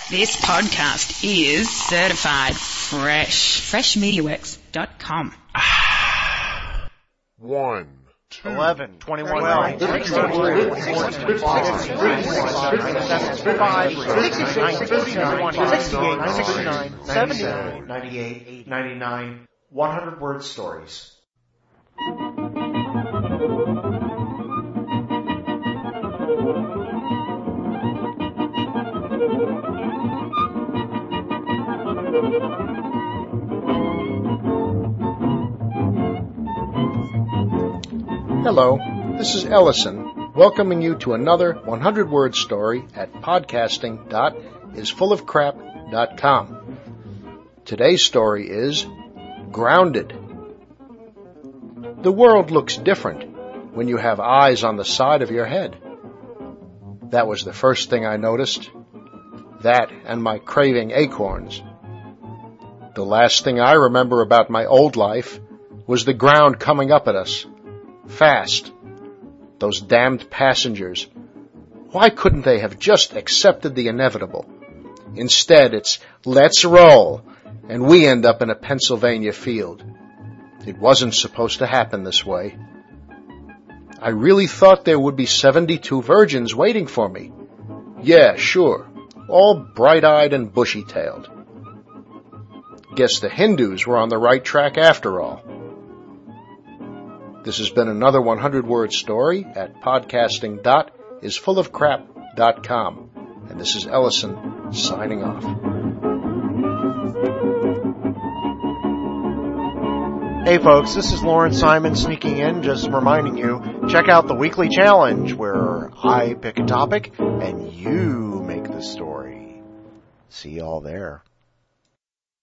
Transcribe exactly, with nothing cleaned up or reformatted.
This podcast is certified fresh. fresh media works dot com. One. Two, eleven, twenty-one, twelve, sixteen, sixty-nine, seventy-nine, ninety-eight, ninety-nine, one hundred word stories. Hello, this is Ellison, welcoming you to another one hundred word story at podcasting dot is full of crap dot com. Today's story is Grounded. The world looks different when you have eyes on the side of your head. That was the first thing I noticed. That and my craving acorns. The last thing I remember about my old life was the ground coming up at us. Fast. Those damned passengers. Why couldn't they have just accepted the inevitable? Instead, it's let's roll, and we end up in a Pennsylvania field. It wasn't supposed to happen this way. I really thought there would be seventy-two virgins waiting for me. Yeah, sure. All bright-eyed and bushy-tailed. Guess the Hindus were on the right track after all. This has been another one hundred word story at podcasting dot is full of crap dot com. And this is Ellison signing off. Hey folks, this is Lauren Simon sneaking in, just reminding you, check out the weekly challenge where I pick a topic and you make the story. See y'all there.